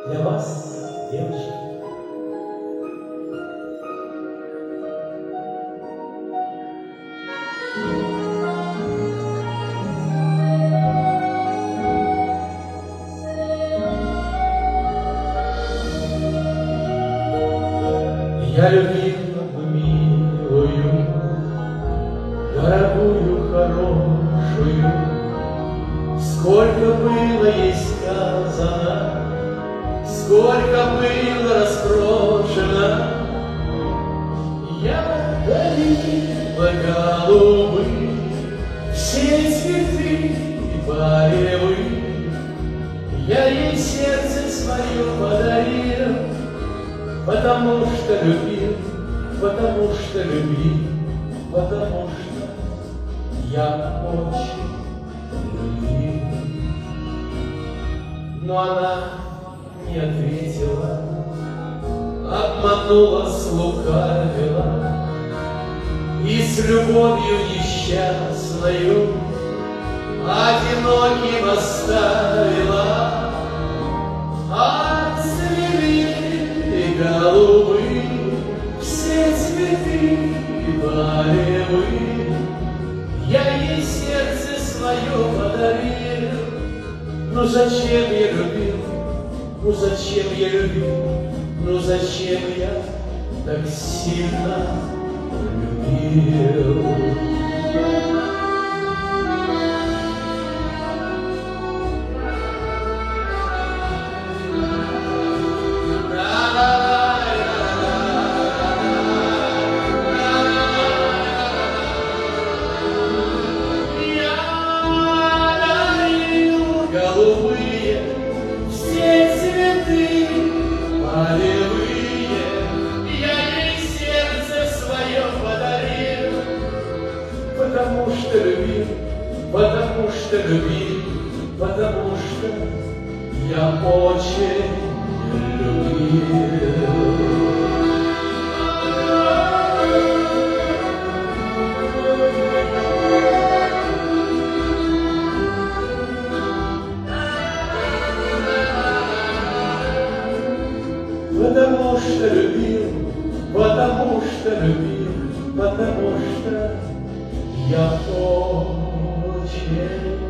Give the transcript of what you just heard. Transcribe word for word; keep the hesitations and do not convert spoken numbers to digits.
для вас, девочки. Я любила милую, дорогую, хорошую, сколько было ей сказано, сколько было распрошено. Я дарила голубые все цветы и полевые, я ей сердце свое подарил, потому что любил, потому что любил, потому что я очень любил. Но она не ответила, обманула, слукавила и с любовью несчастною одиноким оставила. Отцвели голубые все цветы полевые, я ей сердце свое подарил. Ну зачем я любил, ну зачем я любил, ну зачем я так сильно любил? Голубые все цветы полевые, я ей сердце свое подарил, потому что любил, потому что любил, потому что я очень любил. Потому что любил, потому что любил, потому что я очень